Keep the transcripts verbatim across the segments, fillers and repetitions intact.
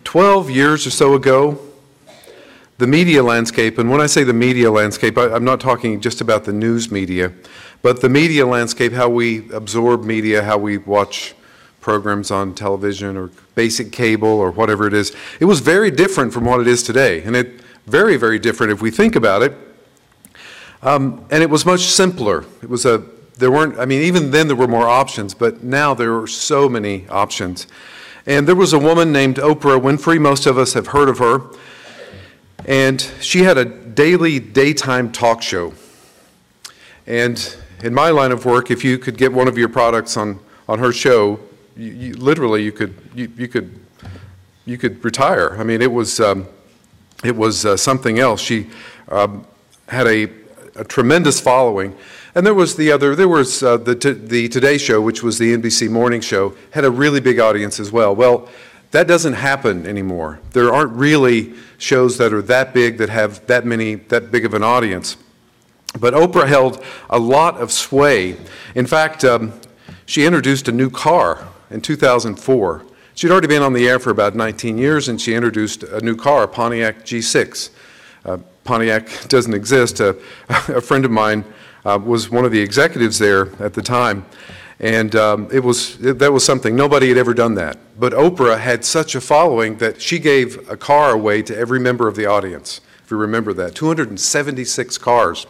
twelve years or so ago, the media landscape, and when I say the media landscape, I, I'm not talking just about the news media, but the media landscape, how we absorb media, how we watch programs on television or basic cable or whatever it is, it was very different from what it is today. And it very, very different if we think about it. Um, and it was much simpler. It was a, there weren't, I mean, even then there were more options, but now there are so many options. And there was a woman named Oprah Winfrey. Most of us have heard of her. And she had a daily daytime talk show. And in my line of work, if you could get one of your products on, on her show, you, you, literally you could you, you could you could retire. I mean, it was um, it was uh, something else. She um, had a, a tremendous following, and there was the other. There was uh, the t- the Today Show, which was the N B C morning show, had a really big audience as well. Well, that doesn't happen anymore. There aren't really shows that are that big that have that many that big of an audience. But Oprah held a lot of sway. In fact, um, she introduced a new car in two thousand four. She'd already been on the air for about nineteen years, and she introduced a new car, a Pontiac G six. Uh, Pontiac doesn't exist. Uh, a friend of mine uh, was one of the executives there at the time, and um, it was it, that was something. Nobody had ever done that. But Oprah had such a following that she gave a car away to every member of the audience, if you remember that. two hundred seventy-six cars.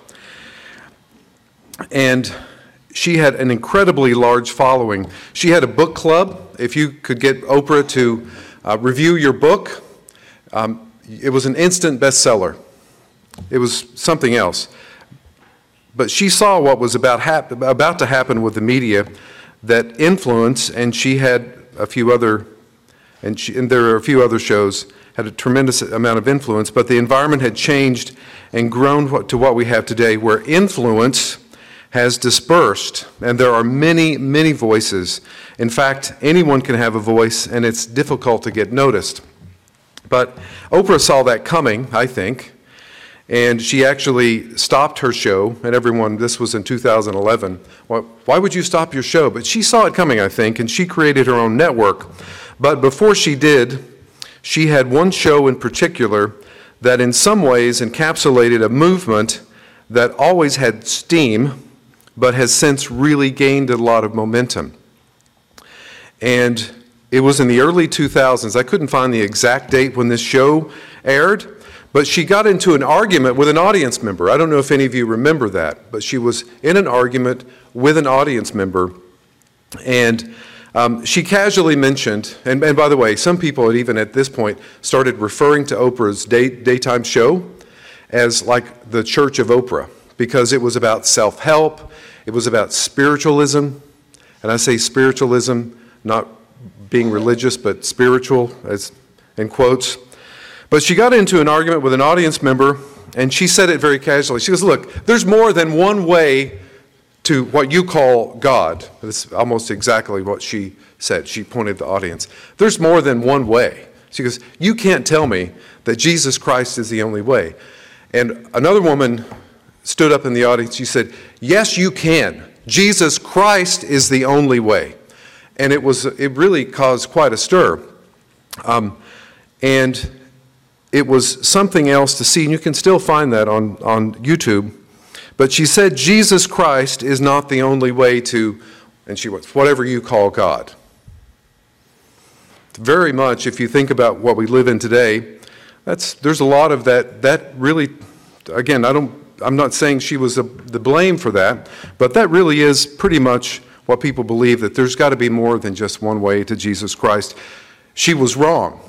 And she had an incredibly large following. She had a book club. If you could get Oprah to uh, review your book, um, it was an instant bestseller. It was something else. But she saw what was about, hap- about to happen with the media, that influence, and she had a few other, and, she, and there are a few other shows, had a tremendous amount of influence, but the environment had changed and grown to what we have today, where influence has dispersed, and there are many, many voices. In fact, anyone can have a voice, and it's difficult to get noticed. But Oprah saw that coming, I think, and she actually stopped her show, and everyone, this was in two thousand eleven, well, why would you stop your show? But she saw it coming, I think, and she created her own network. But before she did, she had one show in particular that in some ways encapsulated a movement that always had steam, but has since really gained a lot of momentum. And it was in the early two thousands. I couldn't find the exact date when this show aired, but she got into an argument with an audience member. I don't know if any of you remember that, but she was in an argument with an audience member, and um, she casually mentioned, and, and by the way, some people had even at this point started referring to Oprah's day, daytime show as like the Church of Oprah, because it was about self-help, it was about spiritualism, and I say spiritualism, not being religious, but spiritual, as in quotes. But she got into an argument with an audience member, and she said it very casually. She goes, look, there's more than one way to what you call God. That's almost exactly what she said. She pointed to the audience. There's more than one way. She goes, you can't tell me that Jesus Christ is the only way. And another woman stood up in the audience. She said, yes, you can. Jesus Christ is the only way. And it was it really caused quite a stir. Um, and it was something else to see, and you can still find that on, on YouTube. But she said, Jesus Christ is not the only way to, and she was, whatever you call God. Very much, if you think about what we live in today, that's there's a lot of that, that really, again, I don't, I'm not saying she was a, the blame for that, but that really is pretty much what people believe, that there's got to be more than just one way to Jesus Christ. She was wrong.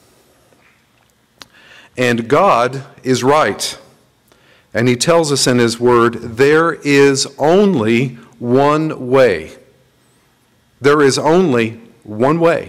And God is right. And he tells us in his word, there is only one way. There is only one way.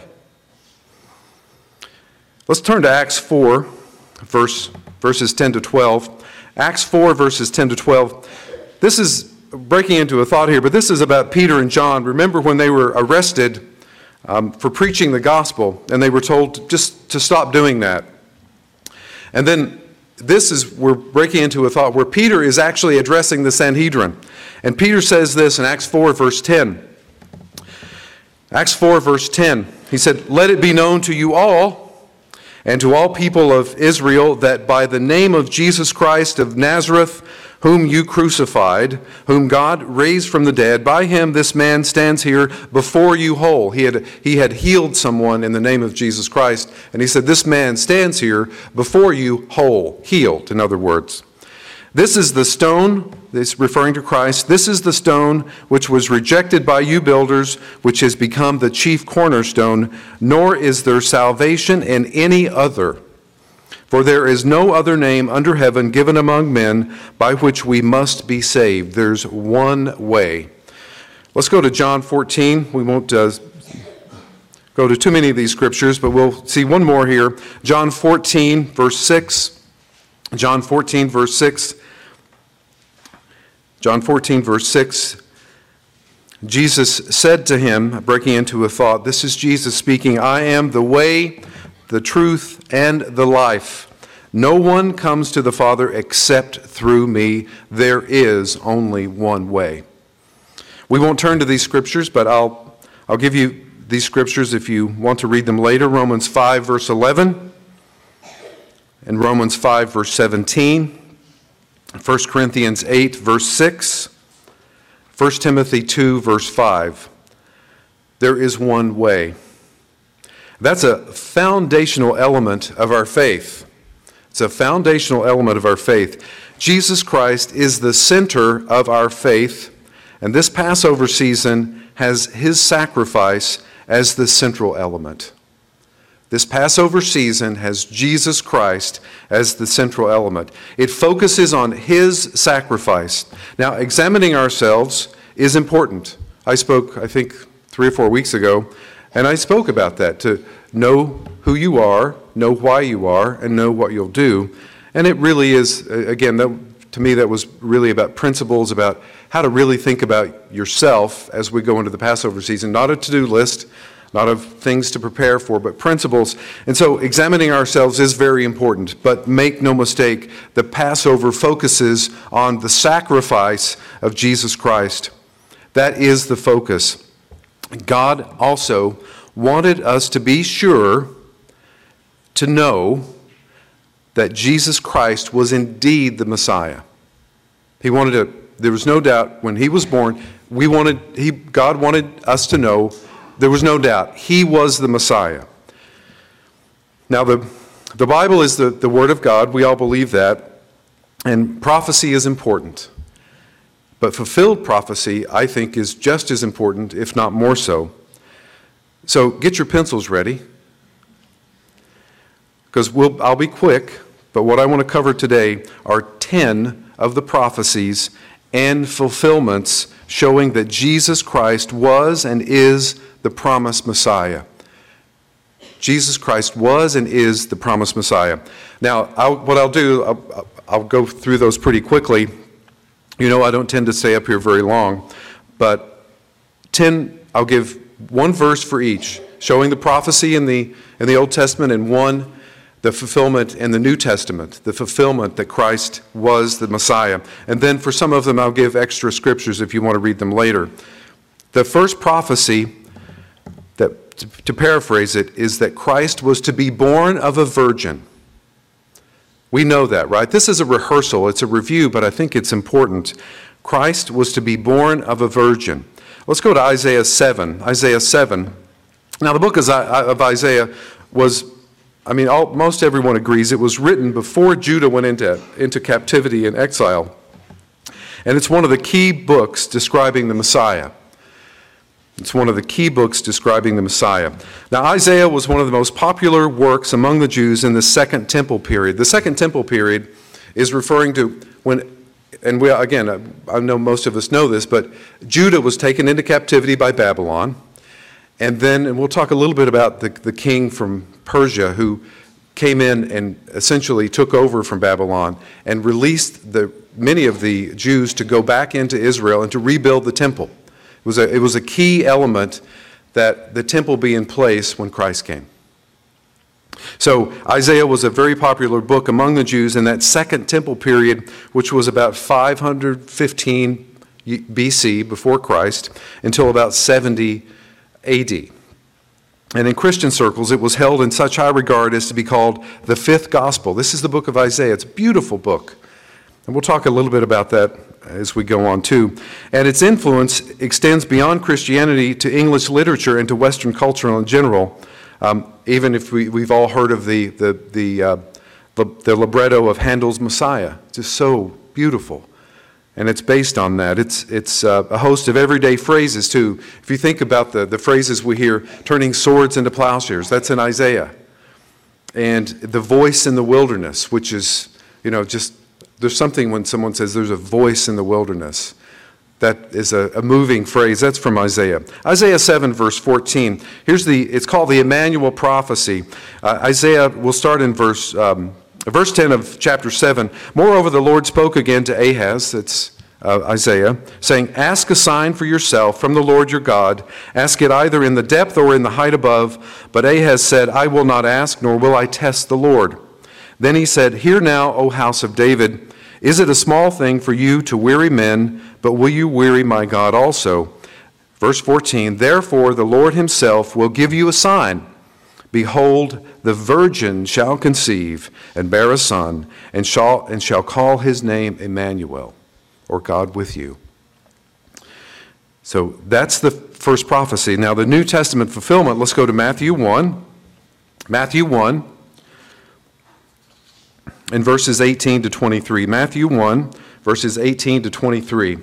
Let's turn to Acts four, verse, verses ten to twelve. Acts four, verses ten to twelve. This is breaking into a thought here, but this is about Peter and John. Remember when they were arrested um, for preaching the gospel, and they were told just to stop doing that. And then this is, we're breaking into a thought where Peter is actually addressing the Sanhedrin. And Peter says this in Acts four, verse ten. Acts four, verse ten. He said, let it be known to you all, and to all people of Israel, that by the name of Jesus Christ of Nazareth, whom you crucified, whom God raised from the dead, by him this man stands here before you whole. He had, he had healed someone in the name of Jesus Christ, and he said, this man stands here before you whole, healed, in other words. This is the stone, this referring to Christ, this is the stone which was rejected by you builders, which has become the chief cornerstone, nor is there salvation in any other. For there is no other name under heaven given among men by which we must be saved. There's one way. Let's go to John fourteen. We won't uh, go to too many of these scriptures, but we'll see one more here. John fourteen, verse six. John fourteen, verse six. John fourteen, verse six. Jesus said to him, breaking into a thought, this is Jesus speaking, I am the way, the truth, and the life. No one comes to the Father except through me. There is only one way. We won't turn to these scriptures, but I'll, I'll give you these scriptures if you want to read them later. Romans five, verse eleven, and Romans five, verse seventeen. First Corinthians eight, verse six. First Timothy two, verse five. There is one way. That's a foundational element of our faith. It's a foundational element of our faith. Jesus Christ is the center of our faith, and this Passover season has his sacrifice as the central element. This Passover season has Jesus Christ as the central element. It focuses on his sacrifice. Now, examining ourselves is important. I spoke, I think, three or four weeks ago, and I spoke about that, to know who you are, know why you are, and know what you'll do. And it really is, again, that, to me, that was really about principles, about how to really think about yourself as we go into the Passover season. Not a to-do list, not of things to prepare for, but principles. And so examining ourselves is very important. But make no mistake, the Passover focuses on the sacrifice of Jesus Christ. That is the focus. God also wanted us to be sure, to know that Jesus Christ was indeed the Messiah. He wanted to, there was no doubt when he was born, we wanted, he, God wanted us to know, there was no doubt, he was the Messiah. Now the, the Bible is the, the Word of God, we all believe that, and prophecy is important. But fulfilled prophecy, I think, is just as important, if not more so. So get your pencils ready, because we'll, I'll be quick, but what I want to cover today are ten of the prophecies and fulfillments showing that Jesus Christ was and is the promised Messiah. Jesus Christ was and is the promised Messiah. Now, I'll, what I'll do, I'll, I'll go through those pretty quickly. You know, I don't tend to stay up here very long, but ten, I'll give one verse for each, showing the prophecy in the in the Old Testament, and one, the fulfillment in the New Testament, the fulfillment that Christ was the Messiah. And then for some of them, I'll give extra scriptures if you want to read them later. The first prophecy, that to, to paraphrase it, is that Christ was to be born of a virgin. We know that, right? This is a rehearsal, it's a review, but I think it's important. Christ was to be born of a virgin. Let's go to Isaiah seven. Isaiah seven. Now, the book of Isaiah was, I mean, all, most everyone agrees, it was written before Judah went into, into captivity and exile. And it's one of the key books describing the Messiah. It's one of the key books describing the Messiah. Now, Isaiah was one of the most popular works among the Jews in the Second Temple period. The Second Temple period is referring to when, and we, again, I know most of us know this, but Judah was taken into captivity by Babylon. And then, and we'll talk a little bit about the, the king from Persia who came in and essentially took over from Babylon and released the, many of the Jews to go back into Israel and to rebuild the temple. It was a, it was a key element that the temple be in place when Christ came. So Isaiah was a very popular book among the Jews in that Second Temple period, which was about five hundred fifteen B C before Christ until about seventy A D. And in Christian circles, it was held in such high regard as to be called the fifth gospel. This is the book of Isaiah. It's a beautiful book. And we'll talk a little bit about that as we go on too. And its influence extends beyond Christianity to English literature and to Western culture in general. Um, even if we, we've all heard of the, the, the, uh, the, the libretto of Handel's Messiah. It's just so beautiful. And it's based on that. It's, it's uh, a host of everyday phrases, too. If you think about the, the phrases we hear, turning swords into plowshares, that's in Isaiah. And the voice in the wilderness, which is, you know, just, there's something when someone says there's a voice in the wilderness. That is a, a moving phrase. That's from Isaiah. Isaiah seven, verse fourteen. Here's the, it's called the Emmanuel prophecy. Uh, Isaiah, we'll start in verse... Um, Verse ten of chapter seven, moreover, the Lord spoke again to Ahaz, that's uh, Isaiah, saying, ask a sign for yourself from the Lord your God. Ask it either in the depth or in the height above. But Ahaz said, I will not ask, nor will I test the Lord. Then he said, hear now, O house of David, is it a small thing for you to weary men, but will you weary my God also? Verse fourteen, therefore the Lord himself will give you a sign. Behold, the virgin shall conceive and bear a son, and shall, and shall call his name Emmanuel, or God with you. So that's the first prophecy. Now the New Testament fulfillment, let's go to Matthew one. Matthew one, in verses eighteen to twenty-three. Matthew one, verses eighteen to twenty-three.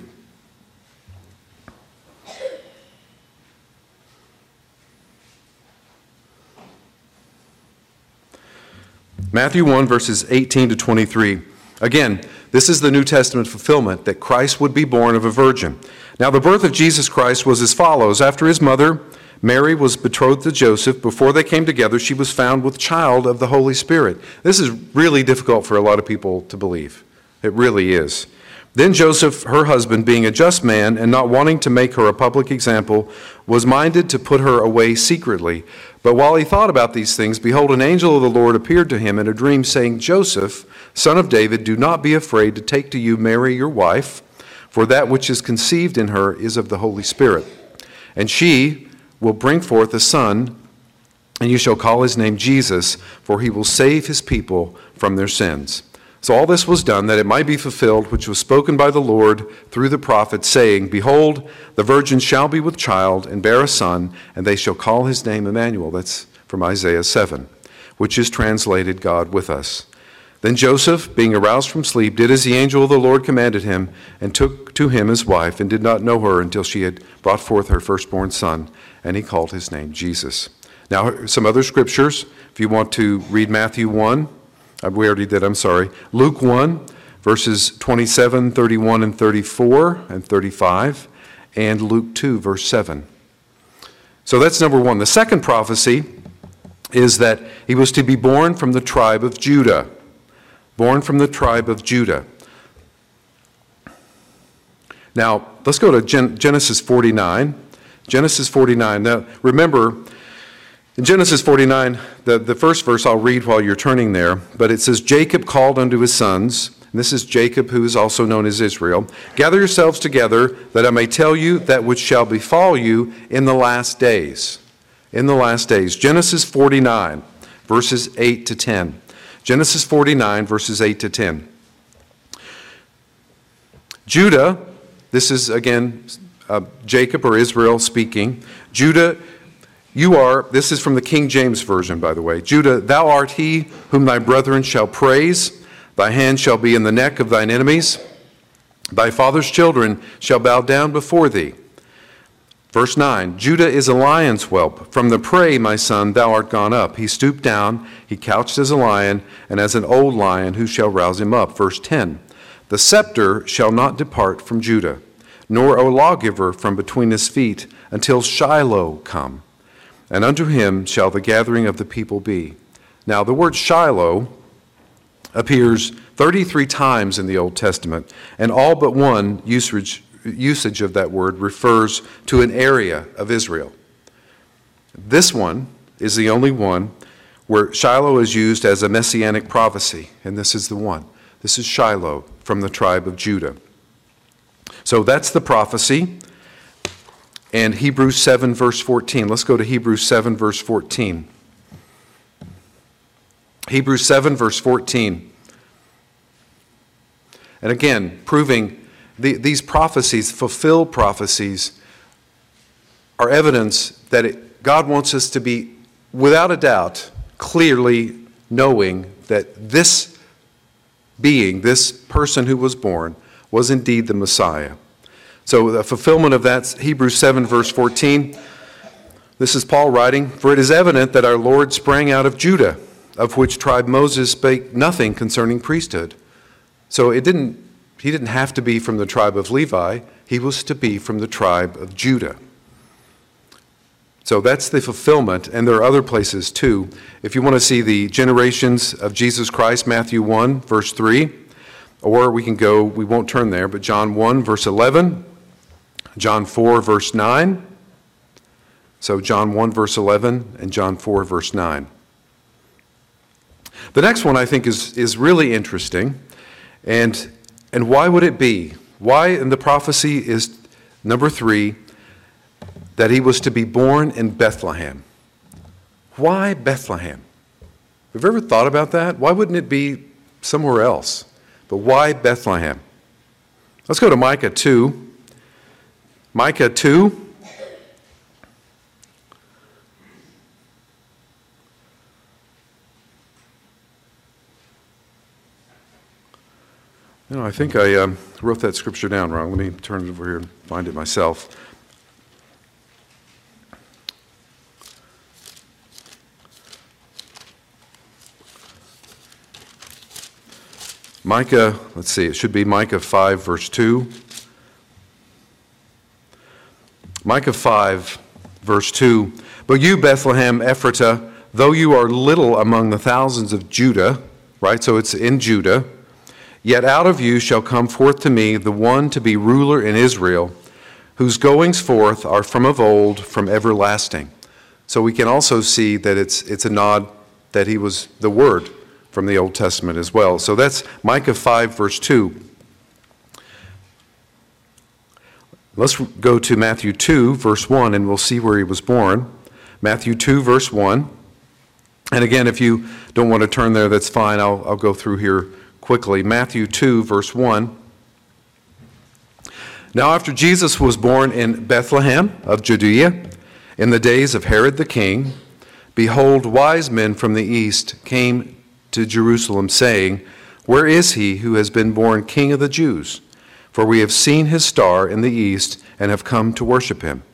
Matthew one, verses eighteen to twenty-three. Again, this is the New Testament fulfillment, that Christ would be born of a virgin. Now, the birth of Jesus Christ was as follows. After his mother, Mary, was betrothed to Joseph, before they came together, she was found with child of the Holy Spirit. This is really difficult for a lot of people to believe. It really is. Then Joseph, her husband, being a just man and not wanting to make her a public example, was minded to put her away secretly. But while he thought about these things, behold, an angel of the Lord appeared to him in a dream, saying, Joseph, son of David, do not be afraid to take to you Mary your wife, for that which is conceived in her is of the Holy Spirit. And she will bring forth a son, and you shall call his name Jesus, for he will save his people from their sins. So all this was done that it might be fulfilled, which was spoken by the Lord through the prophet, saying, behold, the virgin shall be with child and bear a son, and they shall call his name Emmanuel. That's from Isaiah seven, which is translated God with us. Then Joseph, being aroused from sleep, did as the angel of the Lord commanded him, and took to him his wife, and did not know her until she had brought forth her firstborn son, and he called his name Jesus. Now, some other scriptures, if you want to read Matthew one, we already did, I'm sorry. Luke one, verses twenty-seven, thirty-one, and thirty-four, and thirty-five, and Luke two, verse seven. So that's number one. The second prophecy is that he was to be born from the tribe of Judah. Born from the tribe of Judah. Now, let's go to Gen- Genesis forty-nine. Genesis forty-nine. Now, remember, in Genesis forty-nine, the, the first verse I'll read while you're turning there, but it says, Jacob called unto his sons, and this is Jacob, who is also known as Israel, gather yourselves together, that I may tell you that which shall befall you in the last days. In the last days. Genesis forty-nine, verses eight to ten. Genesis forty-nine, verses eight to ten. Judah, this is again uh, Jacob or Israel speaking. Judah, you are, this is from the King James Version, by the way. Judah, thou art he whom thy brethren shall praise. Thy hand shall be in the neck of thine enemies. Thy father's children shall bow down before thee. Verse nine, Judah is a lion's whelp. From the prey, my son, thou art gone up. He stooped down, he couched as a lion, and as an old lion, who shall rouse him up? Verse ten, the scepter shall not depart from Judah, nor a lawgiver from between his feet, until Shiloh come. And unto him shall the gathering of the people be. Now, the word Shiloh appears thirty-three times in the Old Testament, and all but one usage, usage of that word refers to an area of Israel. This one is the only one where Shiloh is used as a messianic prophecy, and this is the one. This is Shiloh from the tribe of Judah. So that's the prophecy. and Hebrews seven, verse fourteen. Let's go to Hebrews seven, verse fourteen. Hebrews seven, verse fourteen. And again, proving the, these prophecies, fulfilled prophecies, are evidence that it, God wants us to be, without a doubt, clearly knowing that this being, this person who was born, was indeed the Messiah. So the fulfillment of that, Hebrews seven, verse fourteen, this is Paul writing, "For it is evident that our Lord sprang out of Judah, of which tribe Moses spake nothing concerning priesthood." So it didn't, he didn't have to be from the tribe of Levi. He was to be from the tribe of Judah. So that's the fulfillment, and there are other places too. If you want to see the generations of Jesus Christ, Matthew one, verse three, or we can go, we won't turn there, but John one, verse eleven, John four, verse nine. So John one, verse eleven, and John four, verse nine. The next one I think is, is really interesting. And, and why would it be? Why in the prophecy is, number three, that he was to be born in Bethlehem? Why Bethlehem? Have you ever thought about that? Why wouldn't it be somewhere else? But why Bethlehem? Let's go to Micah two. Micah two. You know, I think I um, wrote that scripture down wrong. Let me turn it over here and find it myself. Micah, let's see, it should be Micah five, verse two. Micah five, verse two. "But you, Bethlehem Ephratah, though you are little among the thousands of Judah," right, so it's in Judah, "yet out of you shall come forth to me the one to be ruler in Israel, whose goings forth are from of old, from everlasting." So we can also see that it's it's a nod that he was the Word from the Old Testament as well. So that's Micah five, verse two. Let's go to Matthew two, verse one, and we'll see where he was born. Matthew two, verse one. And again, if you don't want to turn there, that's fine. I'll, I'll go through here quickly. Matthew two, verse one. "Now after Jesus was born in Bethlehem of Judea, in the days of Herod the king, behold, wise men from the east came to Jerusalem, saying, Where is he who has been born King of the Jews? For we have seen his star in the east and have come to worship him."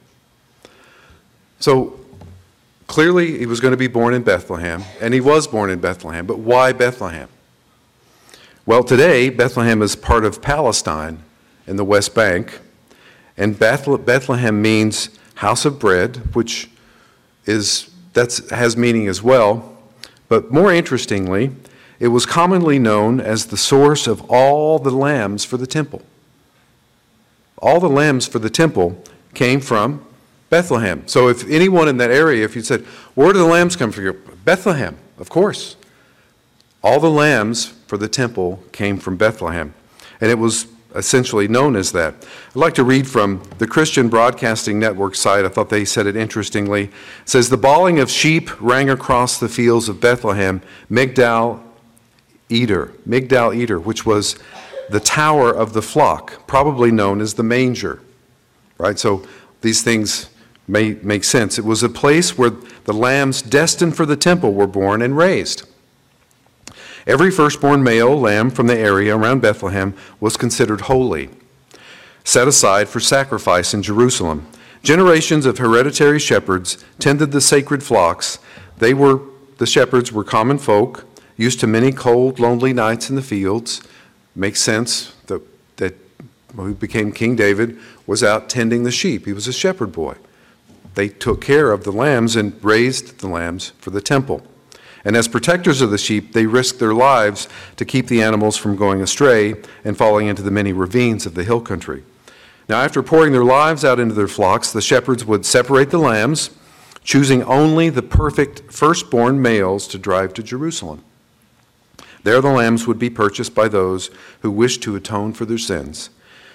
So clearly he was going to be born in Bethlehem, and he was born in Bethlehem. But why Bethlehem? Well, today Bethlehem is part of Palestine in the West Bank, and Bethlehem means house of bread, which is that's has meaning as well. But more interestingly, it was commonly known as the source of all the lambs for the temple. All the lambs for the temple came from Bethlehem. So if anyone in that area, if you said, where do the lambs come from? Bethlehem, of course. All the lambs for the temple came from Bethlehem. And it was essentially known as that. I'd like to read from the Christian Broadcasting Network site. I thought they said it interestingly. It says, "The bawling of sheep rang across the fields of Bethlehem, Migdal Eder, Migdal Eder, which was the tower of the flock, probably known as the manger." Right? So these things may make sense. It was a place where the lambs destined for the temple were born and raised. Every firstborn male lamb from the area around Bethlehem was considered holy, set aside for sacrifice in Jerusalem. Generations of hereditary shepherds tended the sacred flocks. They were, the shepherds were common folk, used to many cold, lonely nights in the fields. Makes sense that, that who became King David was out tending the sheep. He was a shepherd boy. They took care of the lambs and raised the lambs for the temple. And as protectors of the sheep, they risked their lives to keep the animals from going astray and falling into the many ravines of the hill country. Now, after pouring their lives out into their flocks, the shepherds would separate the lambs, choosing only the perfect firstborn males to drive to Jerusalem. There the lambs would be purchased by those who wished to atone for their sins.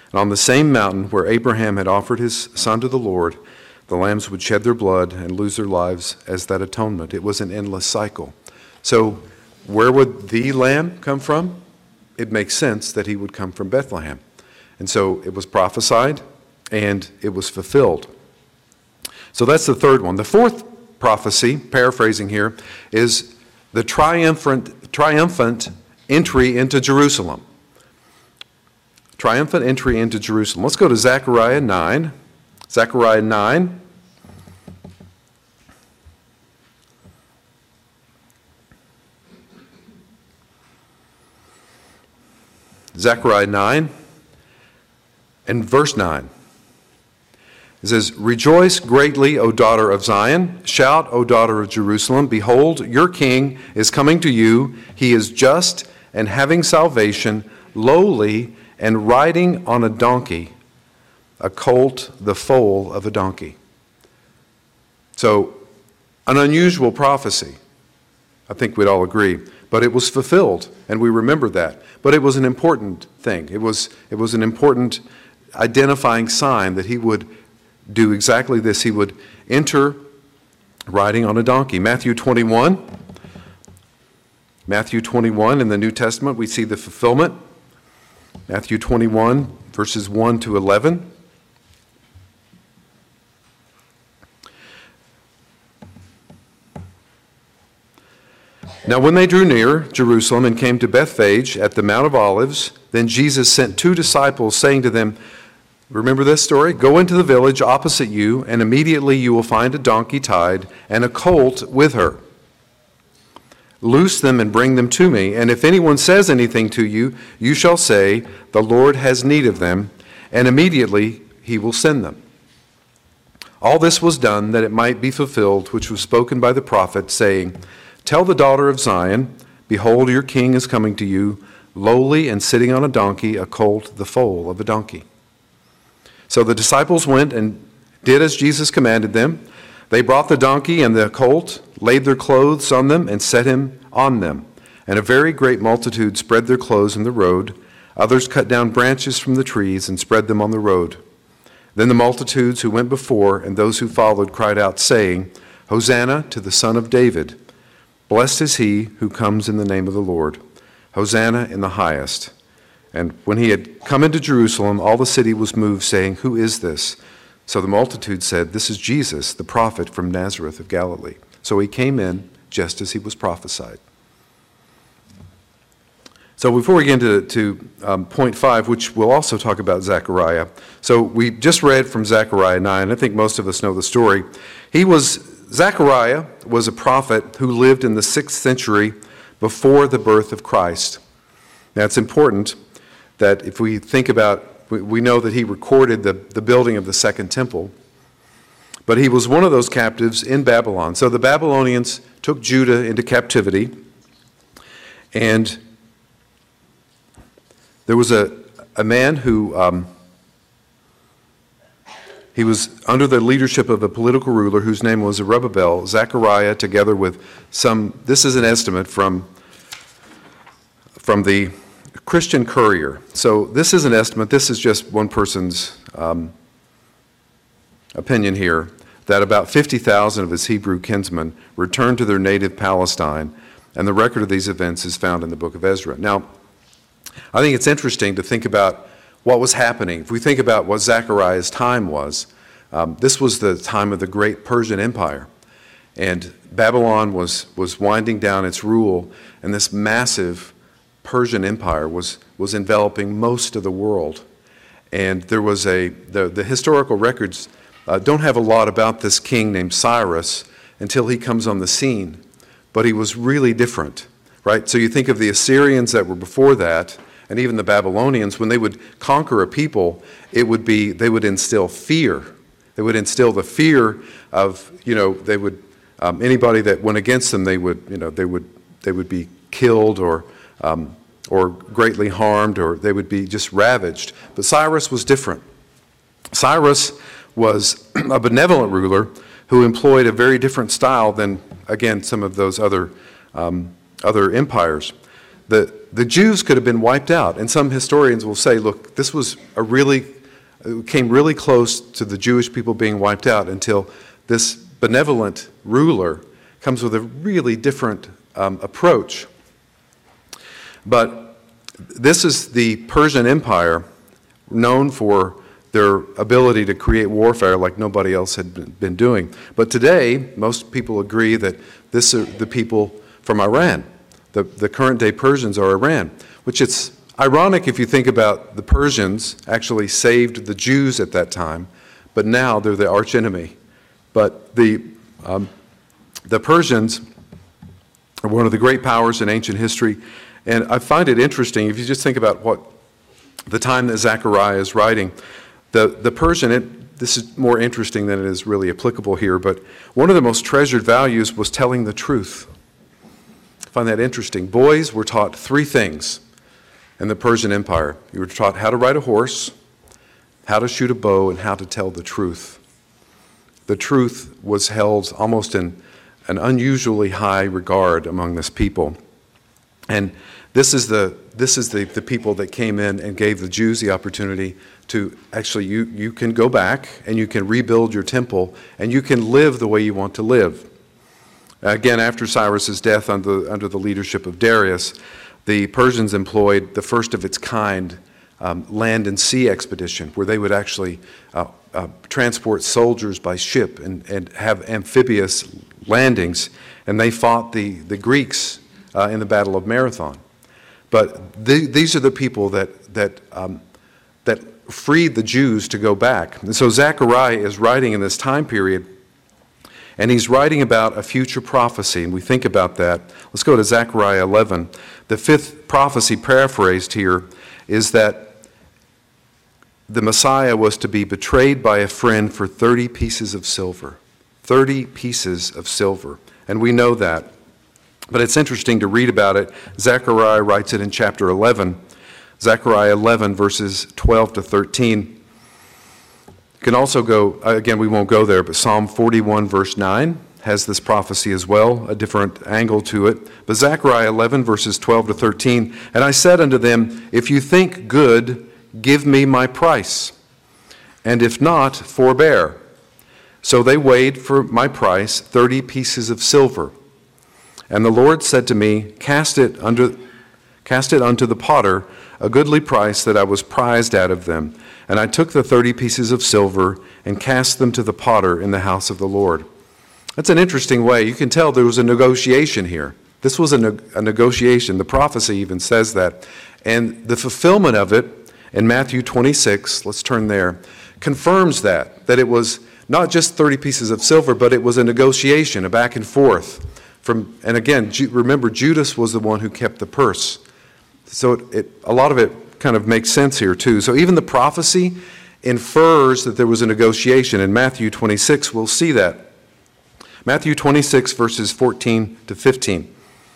And on the same mountain where Abraham had offered his son to the Lord, the lambs would shed their blood and lose their lives as that atonement. It was an endless cycle. So where would the lamb come from? It makes sense that he would come from Bethlehem. And so it was prophesied and it was fulfilled. So that's the third one. The fourth prophecy, paraphrasing here, is the triumphant, triumphant entry into Jerusalem. Triumphant entry into Jerusalem. Let's go to Zechariah nine. Zechariah nine. Zechariah nine and verse nine. It says, "Rejoice greatly, O daughter of Zion. Shout, O daughter of Jerusalem. Behold, your king is coming to you. He is just and having salvation, lowly and riding on a donkey, a colt, the foal of a donkey." So, an unusual prophecy. I think we'd all agree. But it was fulfilled, and we remember that. But it was an important thing. It was, it was an important identifying sign that he would do exactly this. He would enter riding on a donkey. Matthew twenty-one. Matthew twenty-one in the New Testament, we see the fulfillment. Matthew twenty-one, verses one to eleven. Now when they drew near Jerusalem and came to Bethphage at the Mount of Olives, then Jesus sent two disciples, saying to them, remember this story? Go into the village opposite you, and immediately you will find a donkey tied and a colt with her. Loose them and bring them to me. And if anyone says anything to you, you shall say, the Lord has need of them, and immediately he will send them. All this was done that it might be fulfilled, which was spoken by the prophet, saying, tell the daughter of Zion, behold, your king is coming to you, lowly and sitting on a donkey, a colt, the foal of a donkey. So the disciples went and did as Jesus commanded them. They brought the donkey and the colt, laid their clothes on them, and set him on them. And a very great multitude spread their clothes in the road. Others cut down branches from the trees and spread them on the road. Then the multitudes who went before and those who followed cried out, saying, Hosanna to the Son of David. Blessed is he who comes in the name of the Lord. Hosanna in the highest. And when he had come into Jerusalem, all the city was moved, saying, who is this? So the multitude said, this is Jesus, the prophet from Nazareth of Galilee. So he came in just as he was prophesied. So before we get into to, um, point five, which we'll also talk about Zechariah. So we just read from Zechariah nine. I think most of us know the story. He was... Zechariah was a prophet who lived in the sixth century before the birth of Christ. Now it's important that if we think about, we know that he recorded the, the building of the second temple, but he was one of those captives in Babylon. So the Babylonians took Judah into captivity, and there was a, a man who... Um, He was under the leadership of a political ruler whose name was Zerubbabel. Zechariah, together with some, this is an estimate from, from the Christian Courier. So this is an estimate, this is just one person's um, opinion here, that about fifty thousand of his Hebrew kinsmen returned to their native Palestine, and the record of these events is found in the book of Ezra. Now, I think it's interesting to think about what was happening. If we think about what Zechariah's time was, um, this was the time of the great Persian Empire. And Babylon was, was winding down its rule, and this massive Persian Empire was, was enveloping most of the world. And there was a, the, the historical records uh, don't have a lot about this king named Cyrus until he comes on the scene. But he was really different, right? So you think of the Assyrians that were before that, and even the Babylonians, when they would conquer a people, it would be, they would instill fear. They would instill the fear of, you know, they would, um, anybody that went against them, they would, you know, they would, they would be killed or, um, or greatly harmed, or they would be just ravaged. But Cyrus was different. Cyrus was a benevolent ruler who employed a very different style than, again, some of those other, um, other empires. the, the Jews could have been wiped out. And some historians will say, look, this was a really, it came really close to the Jewish people being wiped out until this benevolent ruler comes with a really different um, approach. But this is the Persian Empire, known for their ability to create warfare like nobody else had been doing. But today, most people agree that this are the people from Iran. The, the current day Persians are Iran, which it's ironic if you think about the Persians actually saved the Jews at that time, but now they're the archenemy. But the, um, the Persians are one of the great powers in ancient history. And I find it interesting, if you just think about what the time that Zechariah is writing, the, the Persian, it, this is more interesting than it is really applicable here, but one of the most treasured values was telling the truth. I find that interesting. Boys were taught three things in the Persian Empire. You were taught how to ride a horse, how to shoot a bow, and how to tell the truth. The truth was held almost in an unusually high regard among this people. And this is the this is the, the people that came in and gave the Jews the opportunity to actually, you, you can go back and you can rebuild your temple and you can live the way you want to live. Again, after Cyrus's death under, under the leadership of Darius, the Persians employed the first of its kind um, land and sea expedition, where they would actually uh, uh, transport soldiers by ship and, and have amphibious landings, and they fought the, the Greeks uh, in the Battle of Marathon. But the, these are the people that that um, that freed the Jews to go back. And so Zechariah is writing in this time period, and he's writing about a future prophecy, and we think about that. Let's go to Zechariah eleven. The fifth prophecy paraphrased here is that the Messiah was to be betrayed by a friend for thirty pieces of silver. thirty pieces of silver. And we know that. But it's interesting to read about it. Zechariah writes it in chapter eleven. Zechariah eleven, verses twelve to thirteen. You can also go, again, we won't go there, but Psalm forty-one, verse nine has this prophecy as well, a different angle to it. But Zechariah eleven, verses twelve to thirteen, and I said unto them, if you think good, give me my price, and if not, forbear. So they weighed for my price thirty pieces of silver. And the Lord said to me, Cast it under, cast it unto the potter, a goodly price that I was prized out of them. And I took the thirty pieces of silver and cast them to the potter in the house of the Lord. That's an interesting way. You can tell there was a negotiation here. This was a, ne- a negotiation. The prophecy even says that. And the fulfillment of it in Matthew twenty-six, let's turn there, confirms that, that it was not just thirty pieces of silver, but it was a negotiation, a back and forth. From, and again, remember, Judas was the one who kept the purse. So it, it, a lot of it kind of makes sense here too. So even the prophecy infers that there was a negotiation. In Matthew twenty-six, we'll see that. Matthew twenty-six, verses fourteen to fifteen.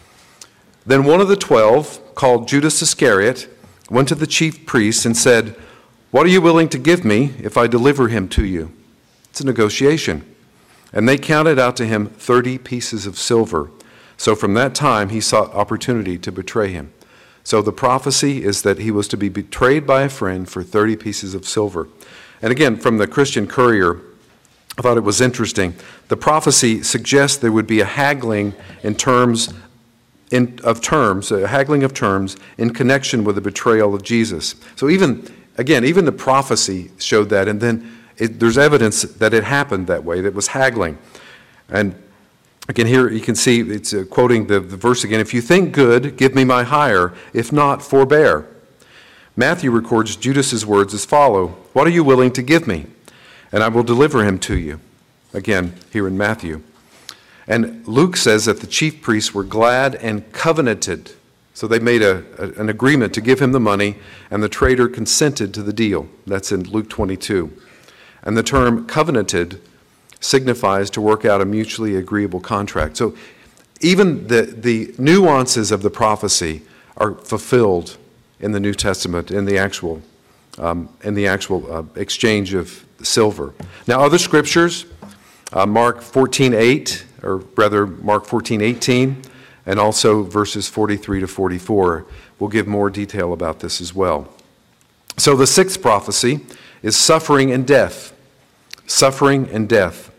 Then one of the twelve, called Judas Iscariot, went to the chief priests and said, what are you willing to give me if I deliver him to you? It's a negotiation. And they counted out to him thirty pieces of silver. So from that time he sought opportunity to betray him. So the prophecy is that he was to be betrayed by a friend for thirty pieces of silver. And again, from the Christian Courier, I thought it was interesting. The prophecy suggests there would be a haggling in terms in, of terms, a haggling of terms in connection with the betrayal of Jesus. So even, again, even the prophecy showed that, and then It, there's evidence that it happened that way, that it was haggling. And again, here you can see, it's uh, quoting the, the verse again, if you think good, give me my hire. If not, forbear. Matthew records Judas's words as follow, what are you willing to give me? And I will deliver him to you. Again, here in Matthew. And Luke says that the chief priests were glad and covenanted. So they made a, a, an agreement to give him the money, and the traitor consented to the deal. That's in Luke twenty-two. And the term covenanted signifies to work out a mutually agreeable contract. So even the, the nuances of the prophecy are fulfilled in the New Testament, in the actual, um, in the actual uh, exchange of silver. Now other scriptures, uh, Mark fourteen eight, or rather Mark fourteen eighteen, and also verses forty-three to forty-four. We'll give more detail about this as well. So the sixth prophecy is suffering and death. Suffering and death.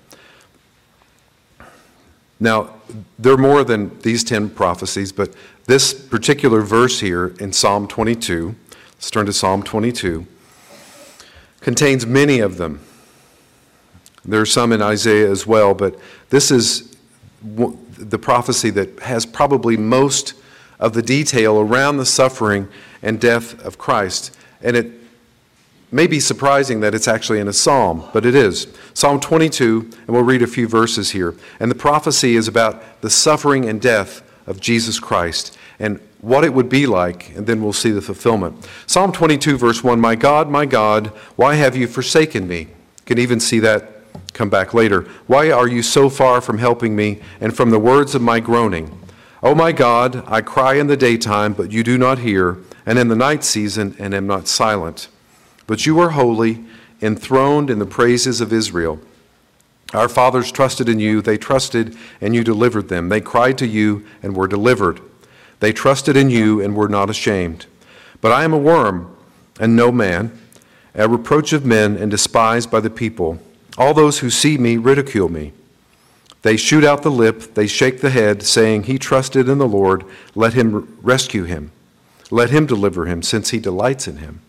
Now, there are more than these ten prophecies, but this particular verse here in Psalm twenty-two, let's turn to Psalm twenty-two, contains many of them. There are some in Isaiah as well, but this is the prophecy that has probably most of the detail around the suffering and death of Christ. And it may be surprising that it's actually in a psalm, but it is. Psalm twenty-two, and we'll read a few verses here. And the prophecy is about the suffering and death of Jesus Christ and what it would be like, and then we'll see the fulfillment. Psalm twenty-two, verse one, "My God, my God, why have you forsaken me?" You can even see that come back later. "Why are you so far from helping me and from the words of my groaning? O my God, I cry in the daytime, but you do not hear, and in the night season, and am not silent. But you are holy, enthroned in the praises of Israel. Our fathers trusted in you. They trusted, and you delivered them. They cried to you and were delivered. They trusted in you and were not ashamed. But I am a worm and no man, a reproach of men and despised by the people. All those who see me ridicule me. They shoot out the lip, they shake the head, saying, He trusted in the Lord. Let him rescue him. Let him deliver him, since he delights in him.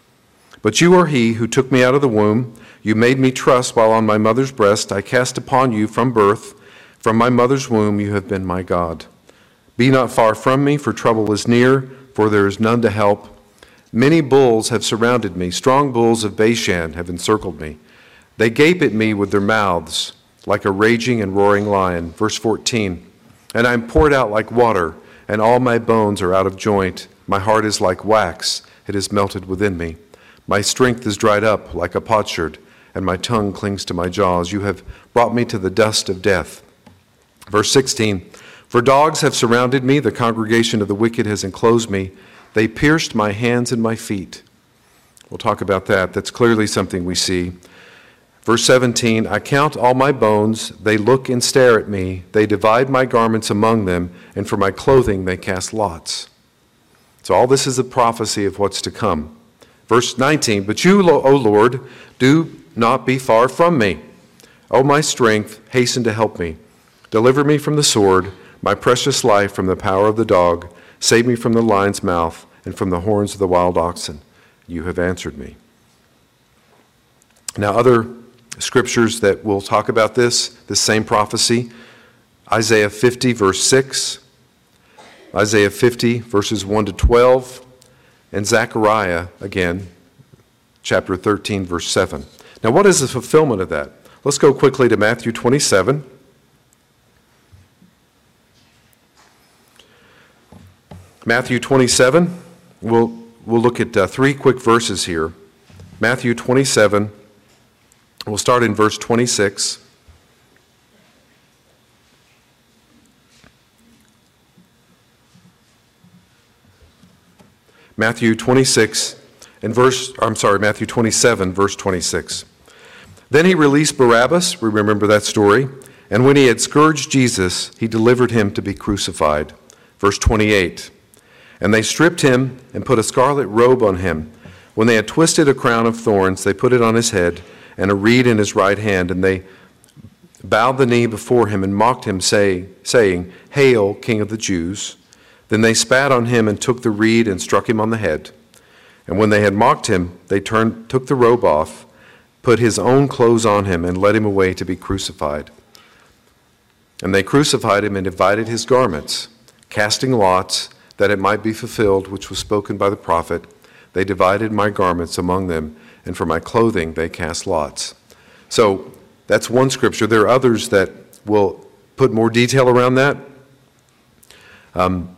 But you are he who took me out of the womb. You made me trust while on my mother's breast. I cast upon you from birth. From my mother's womb you have been my God. Be not far from me, for trouble is near, for there is none to help. Many bulls have surrounded me. Strong bulls of Bashan have encircled me. They gape at me with their mouths, like a raging and roaring lion. Verse fourteen, and I am poured out like water, and all my bones are out of joint. My heart is like wax. It is melted within me. My strength is dried up like a potsherd, and my tongue clings to my jaws. You have brought me to the dust of death. Verse sixteen, for dogs have surrounded me. The congregation of the wicked has enclosed me. They pierced my hands and my feet. We'll talk about that. That's clearly something we see. Verse seventeen, I count all my bones. They look and stare at me. They divide my garments among them, and for my clothing they cast lots. So all this is a prophecy of what's to come. Verse nineteen, but you, O Lord, do not be far from me. O my strength, hasten to help me. Deliver me from the sword, my precious life from the power of the dog. Save me from the lion's mouth and from the horns of the wild oxen. You have answered me. Now, other scriptures that will talk about this, this same prophecy, Isaiah fifty, verse six, Isaiah fifty, verses one to twelve, and Zechariah, again, chapter thirteen, verse seven. Now, what is the fulfillment of that? Let's go quickly to Matthew twenty-seven. Matthew twenty-seven, we'll, we'll look at uh, three quick verses here. Matthew twenty-seven, we'll start in verse twenty-six. Matthew twenty-six and verse, I'm sorry, Matthew twenty-seven, verse twenty-six. Then he released Barabbas, we remember that story, and when he had scourged Jesus, he delivered him to be crucified. Verse twenty-eight. And they stripped him and put a scarlet robe on him. When they had twisted a crown of thorns, they put it on his head and a reed in his right hand, and they bowed the knee before him and mocked him, say, saying, Hail, King of the Jews! Then they spat on him and took the reed and struck him on the head. And when they had mocked him, they turned, took the robe off, put his own clothes on him, and led him away to be crucified. And they crucified him and divided his garments, casting lots, that it might be fulfilled, which was spoken by the prophet. They divided my garments among them, and for my clothing they cast lots. So that's one scripture. There are others that will put more detail around that. Um,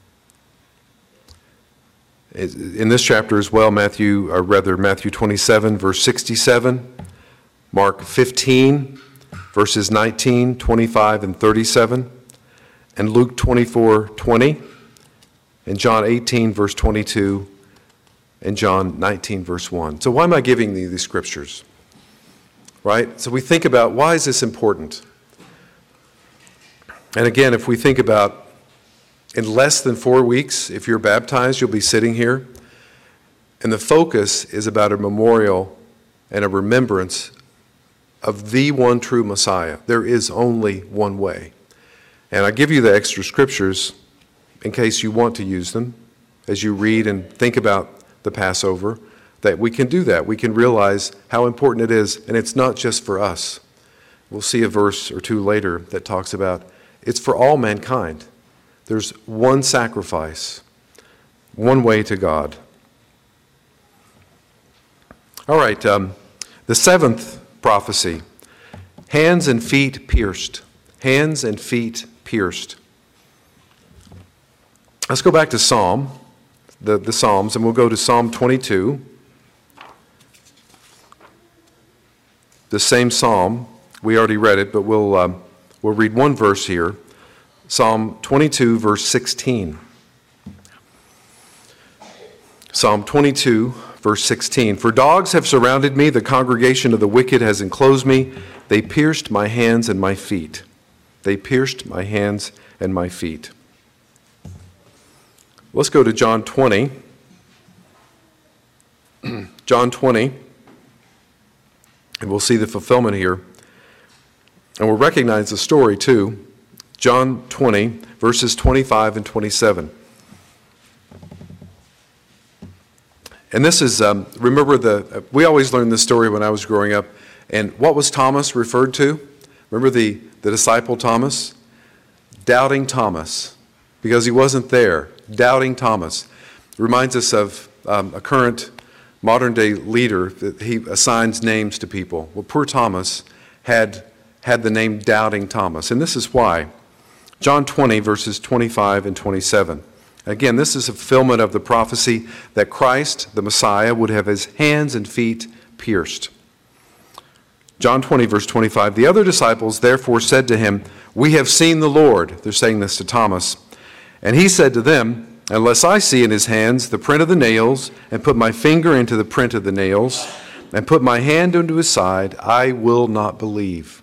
in this chapter as well, Matthew, or rather Matthew twenty-seven, verse sixty-seven, Mark fifteen, verses nineteen, twenty-five, and thirty-seven, and Luke twenty-four, twenty, and John eighteen, verse twenty-two, and John nineteen, verse one. So why am I giving you these scriptures? Right? So we think about, why is this important? And again, if we think about In less than four weeks, if you're baptized, you'll be sitting here. And the focus is about a memorial and a remembrance of the one true Messiah. There is only one way. And I give you the extra scriptures in case you want to use them as you read and think about the Passover, that we can do that. We can realize how important it is, and it's not just for us. We'll see a verse or two later that talks about it's for all mankind. There's one sacrifice, one way to God. All right, um, the seventh prophecy, hands and feet pierced. Hands and feet pierced. Let's go back to Psalm, the, the Psalms, and we'll go to Psalm twenty-two. The same Psalm, we already read it, but we'll, um, we'll read one verse here. Psalm twenty-two, verse sixteen. Psalm twenty-two, verse sixteen. For dogs have surrounded me, the congregation of the wicked has enclosed me. They pierced my hands and my feet. They pierced my hands and my feet. Let's go to John twenty. John twenty. And we'll see the fulfillment here. And we'll recognize the story too. John twenty, verses twenty-five and twenty-seven. And this is, um, remember the, we always learned this story when I was growing up. And what was Thomas referred to? Remember the, the disciple Thomas? Doubting Thomas, because he wasn't there. Doubting Thomas. Reminds us of um, a current modern day leader that he assigns names to people. Well, poor Thomas had, had the name Doubting Thomas. And this is why. John twenty, verses twenty-five and twenty-seven. Again, this is a fulfillment of the prophecy that Christ, the Messiah, would have his hands and feet pierced. John twenty, verse twenty-five. The other disciples therefore said to him, "We have seen the Lord." They're saying this to Thomas. And he said to them, "Unless I see in his hands the print of the nails, and put my finger into the print of the nails, and put my hand into his side, I will not believe."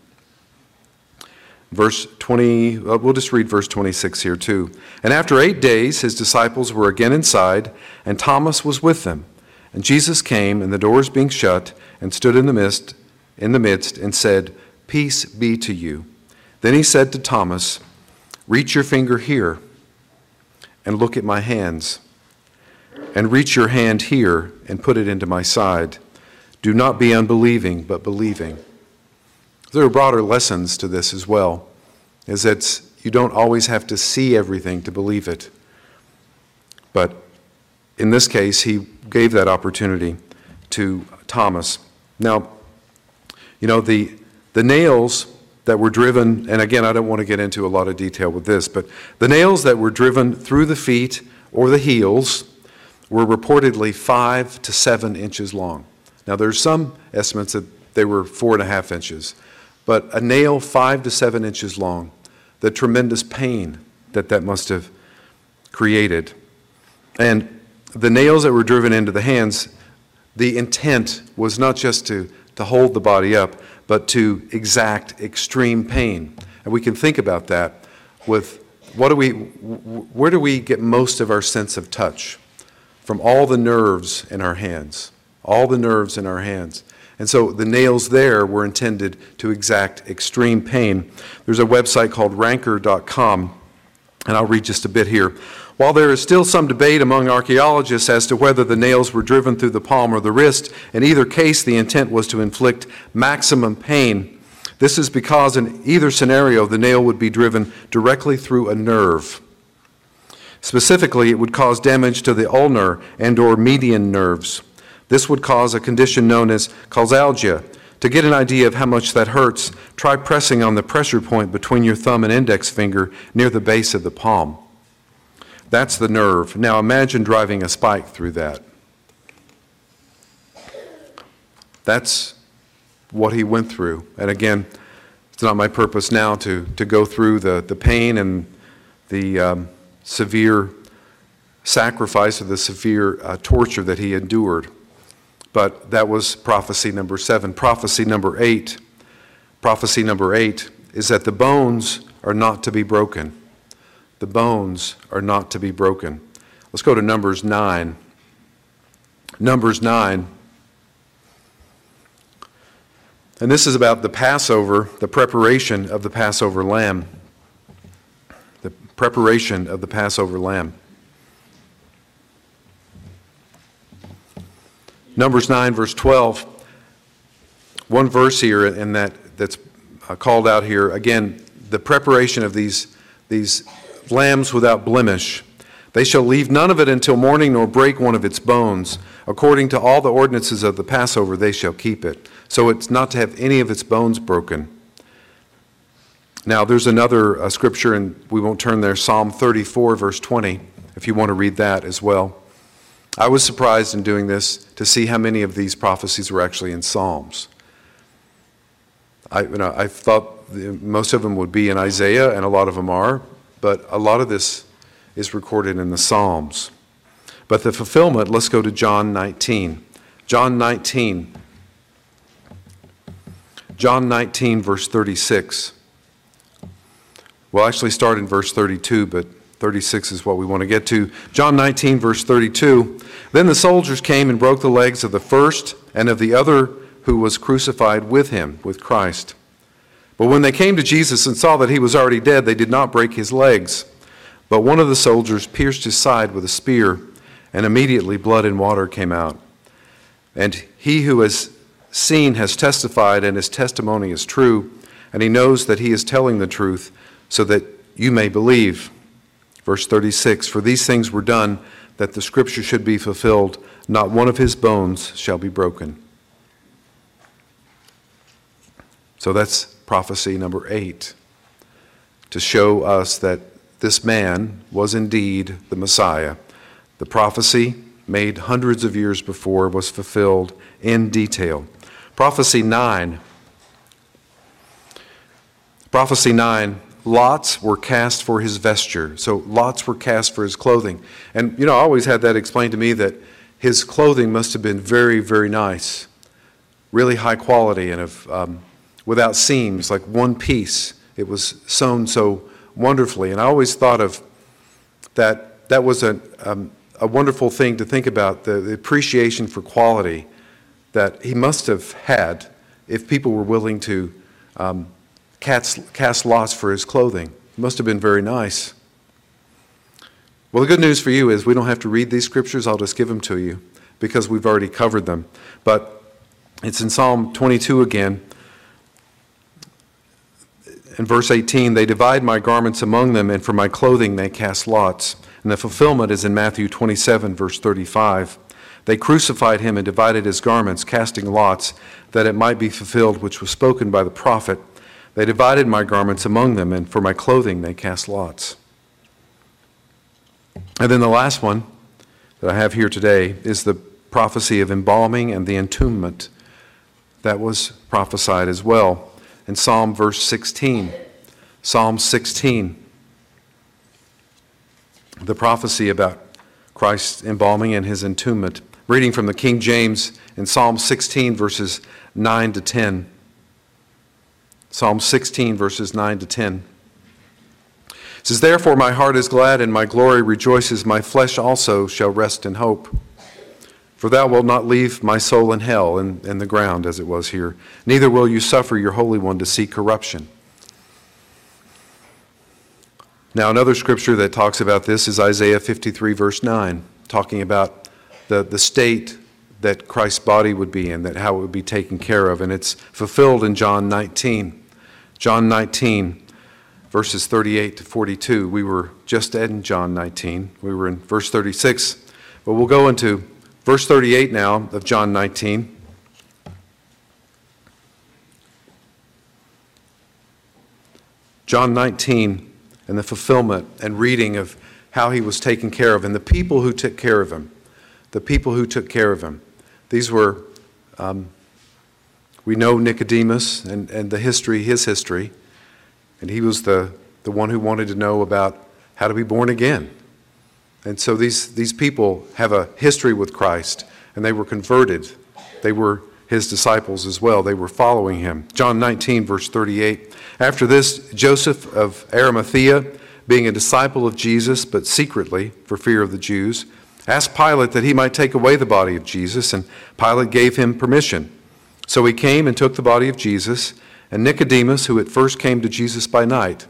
Verse twenty, we'll just read verse twenty-six here too. And after eight days, his disciples were again inside, and Thomas was with them. And Jesus came, and the doors being shut, and stood in the midst, in the midst, and said, "Peace be to you." Then he said to Thomas, "Reach your finger here, and look at my hands, and reach your hand here, and put it into my side. Do not be unbelieving, but believing." There are broader lessons to this as well, is that you don't always have to see everything to believe it. But in this case, he gave that opportunity to Thomas. Now, you know, the, the nails that were driven, and again, I don't want to get into a lot of detail with this, but the nails that were driven through the feet or the heels were reportedly five to seven inches long. Now, there's some estimates that they were four and a half inches. But a nail five to seven inches long, the tremendous pain that that must have created. And the nails that were driven into the hands, the intent was not just to, to hold the body up, but to exact extreme pain. And we can think about that with what do we, where do we get most of our sense of touch? From all the nerves in our hands, all the nerves in our hands. And so the nails there were intended to exact extreme pain. There's a website called ranker dot com, and I'll read just a bit here. While there is still some debate among archaeologists as to whether the nails were driven through the palm or the wrist, in either case the intent was to inflict maximum pain. This is because in either scenario the nail would be driven directly through a nerve. Specifically, it would cause damage to the ulnar and or median nerves. This would cause a condition known as causalgia. To get an idea of how much that hurts, try pressing on the pressure point between your thumb and index finger near the base of the palm. That's the nerve. Now imagine driving a spike through that. That's what he went through. And again, it's not my purpose now to, to go through the, the pain and the um, severe sacrifice or the severe uh, torture that he endured. But that was prophecy number seven. Prophecy number eight. Prophecy number eight is that the bones are not to be broken. the bones are not to be broken. Let's go to Numbers nine. Numbers nine. And this is about the Passover, the preparation of the Passover lamb. The preparation of the Passover lamb. Numbers nine, verse twelve. One verse here in that that's called out here. Again, the preparation of these, these lambs without blemish. They shall leave none of it until morning, nor break one of its bones. According to all the ordinances of the Passover, they shall keep it. So it's not to have any of its bones broken. Now, there's another uh, scripture, and we won't turn there, Psalm thirty-four, verse twenty, if you want to read that as well. I was surprised in doing this to see how many of these prophecies were actually in Psalms. I, you know, I thought the, most of them would be in Isaiah, and a lot of them are, but a lot of this is recorded in the Psalms. But the fulfillment, let's go to John nineteen. John nineteen. John nineteen, verse thirty-six. We'll actually start in verse thirty-two, but thirty-six is what we want to get to. John nineteen, verse thirty-two. Then the soldiers came and broke the legs of the first and of the other who was crucified with him, with Christ. But when they came to Jesus and saw that he was already dead, they did not break his legs. But one of the soldiers pierced his side with a spear, and immediately blood and water came out. And he who has seen has testified, and his testimony is true, and he knows that he is telling the truth, so that you may believe. Verse thirty-six, for these things were done, that the scripture should be fulfilled, not one of his bones shall be broken. So that's prophecy number eight, to show us that this man was indeed the Messiah. The prophecy made hundreds of years before was fulfilled in detail. Prophecy nine. Prophecy nine, lots were cast for his vesture. So lots were cast for his clothing. And, you know, I always had that explained to me that his clothing must have been very, very nice, really high quality, and of um, without seams, like one piece. It was sewn so wonderfully. And I always thought of that, that was a, um, a wonderful thing to think about, the, the appreciation for quality that he must have had if people were willing to um, cast, cast lots for his clothing. It must have been very nice. Well, the good news for you is we don't have to read these scriptures. I'll just give them to you because we've already covered them. But it's in Psalm twenty-two again. In verse eighteen, they divide my garments among them, and for my clothing they cast lots. And the fulfillment is in Matthew twenty-seven, verse thirty-five. They crucified him and divided his garments, casting lots, that it might be fulfilled which was spoken by the prophet. They divided my garments among them, and for my clothing they cast lots. And then the last one that I have here today is the prophecy of embalming and the entombment. That was prophesied as well. In Psalm verse sixteen, Psalm sixteen, the prophecy about Christ's embalming and his entombment. Reading from the King James in Psalm sixteen, verses nine to ten. Psalm sixteen, verses nine to ten. It says, therefore my heart is glad and my glory rejoices, my flesh also shall rest in hope. For thou wilt not leave my soul in hell, in, in the ground as it was here. Neither will you suffer your Holy One to see corruption. Now another scripture that talks about this is Isaiah fifty-three, verse nine, talking about the, the state that Christ's body would be in, that how it would be taken care of. And it's fulfilled in John nineteen. John nineteen, verses thirty-eight to forty-two. We were just in John nineteen. We were in verse thirty-six. But we'll go into verse thirty-eight now of John nineteen. John nineteen, and the fulfillment and reading of how he was taken care of and the people who took care of him. The people who took care of him. These were, um, we know Nicodemus and, and the history, his history. And he was the, the one who wanted to know about how to be born again. And so these, these people have a history with Christ, and they were converted. They were his disciples as well. They were following him. John nineteen, verse thirty-eight. After this, Joseph of Arimathea, being a disciple of Jesus, but secretly for fear of the Jews, asked Pilate that he might take away the body of Jesus, and Pilate gave him permission. So he came and took the body of Jesus, and Nicodemus, who at first came to Jesus by night,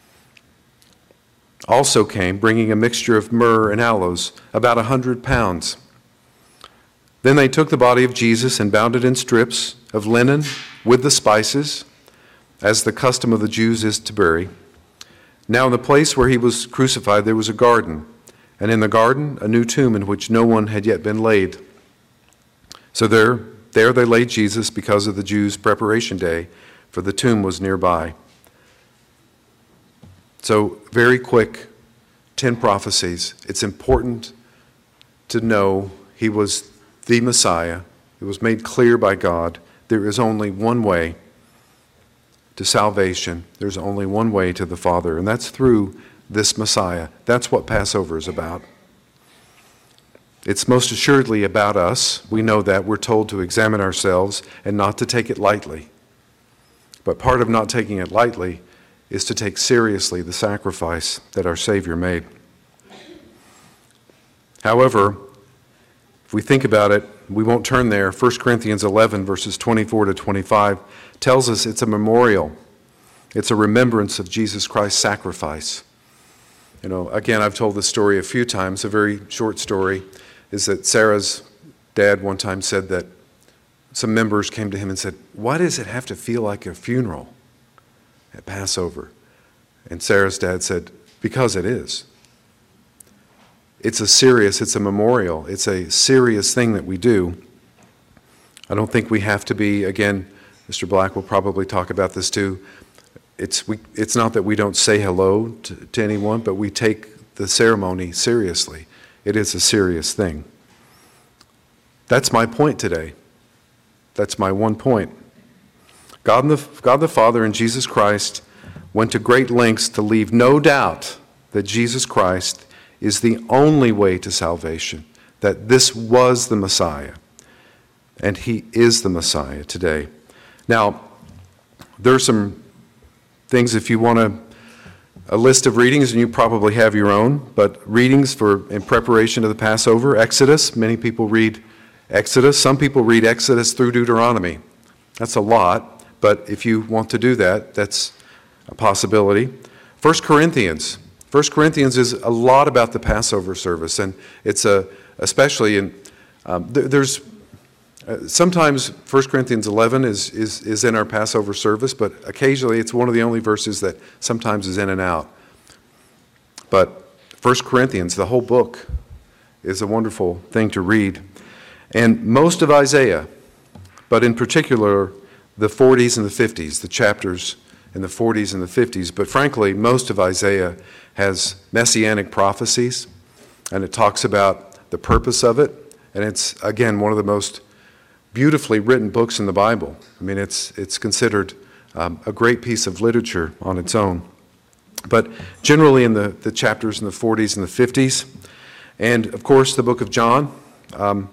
also came, bringing a mixture of myrrh and aloes, about a hundred pounds. Then they took the body of Jesus and bound it in strips of linen with the spices, as the custom of the Jews is to bury. Now in the place where he was crucified there was a garden, and in the garden a new tomb in which no one had yet been laid. So there, there they laid Jesus because of the Jews' preparation day, for the tomb was nearby. So very quick, ten prophecies. It's important to know he was the Messiah. It was made clear by God. There is only one way to salvation. There's only one way to the Father, and that's through this Messiah. That's what Passover is about. It's most assuredly about us. We know that. We're told to examine ourselves and not to take it lightly. But part of not taking it lightly is to take seriously the sacrifice that our Savior made. However, if we think about it, we won't turn there. First Corinthians eleven, verses twenty-four to twenty-five, tells us it's a memorial. It's a remembrance of Jesus Christ's sacrifice. You know, again, I've told this story a few times. A very short story is that Sarah's dad one time said that some members came to him and said, "Why does it have to feel like a funeral at Passover?" And Sarah's dad said, "Because it is. It's a serious, it's a memorial. It's a serious thing that we do." I don't think we have to be, again, Mister Black will probably talk about this too. It's, we, it's not that we don't say hello to, to anyone, but we take the ceremony seriously. It is a serious thing. That's my point today. That's my one point. God, and the, God the Father and Jesus Christ went to great lengths to leave no doubt that Jesus Christ is the only way to salvation, that this was the Messiah, and he is the Messiah today. Now, there are some things, if you want a, a list of readings, and you probably have your own, but readings for in preparation of the Passover, Exodus. Many people read Exodus. Some people read Exodus through Deuteronomy. That's a lot, but if you want to do that, that's a possibility. First Corinthians. First Corinthians is a lot about the Passover service, and it's a, especially in, um, th- there's, uh, sometimes First Corinthians eleven is, is, is in our Passover service, but occasionally it's one of the only verses that sometimes is in and out. But First Corinthians, the whole book, is a wonderful thing to read. And most of Isaiah, but in particular the forties and the fifties, the chapters in the forties and the fifties, but frankly, most of Isaiah has messianic prophecies, and it talks about the purpose of it, and it's, again, one of the most beautifully written books in the Bible. I mean, it's it's considered um, a great piece of literature on its own. But generally in the, the chapters in the forties and the fifties, and of course the book of John. Um,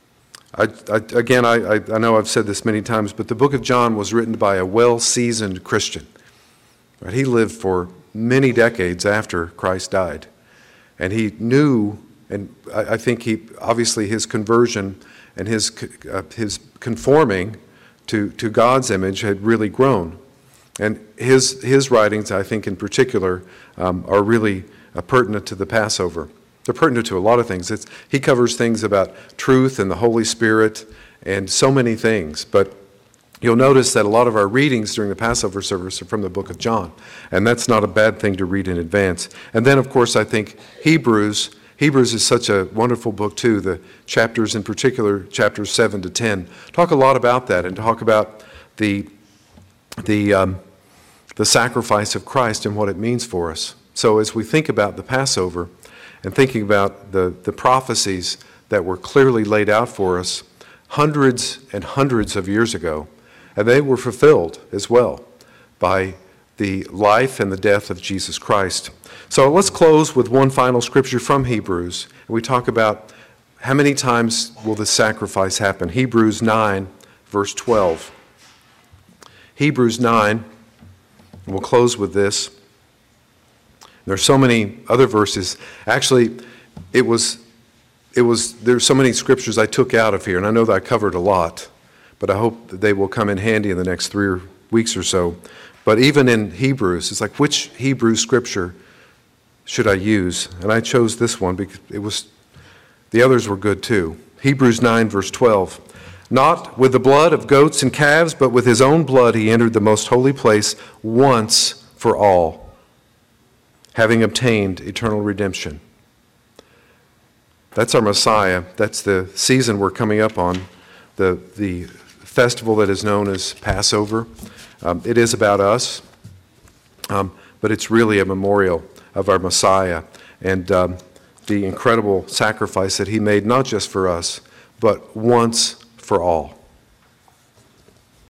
I, I, again, I, I know I've said this many times, but the book of John was written by a well-seasoned Christian. Right? He lived for many decades after Christ died. And he knew, and I, I think he, obviously his conversion and his uh, his conforming to, to God's image had really grown. And his his writings, I think in particular, um, are really uh, pertinent to the Passover. They're pertinent to a lot of things. It's, he covers things about truth and the Holy Spirit and so many things. But you'll notice that a lot of our readings during the Passover service are from the book of John. And that's not a bad thing to read in advance. And then, of course, I think Hebrews. Hebrews is such a wonderful book, too. The chapters, in particular, chapters seven to ten, talk a lot about that and talk about the, the, um, the sacrifice of Christ and what it means for us. So as we think about the Passover, and thinking about the, the prophecies that were clearly laid out for us hundreds and hundreds of years ago, and they were fulfilled as well by the life and the death of Jesus Christ. So let's close with one final scripture from Hebrews. We talk about how many times will this sacrifice happen. Hebrews nine, verse twelve. Hebrews nine, and we'll close with this. There's so many other verses. Actually, it was, it was, there's so many scriptures I took out of here, and I know that I covered a lot, but I hope that they will come in handy in the next three weeks or so. But even in Hebrews, it's like, which Hebrew scripture should I use? And I chose this one because it was, the others were good too. Hebrews nine, verse twelve. Not with the blood of goats and calves, but with his own blood he entered the most holy place once for all, having obtained eternal redemption. That's our Messiah. That's the season we're coming up on, the, the festival that is known as Passover. Um, it is about us, um, but it's really a memorial of our Messiah and um, the incredible sacrifice that he made, not just for us, but once for all.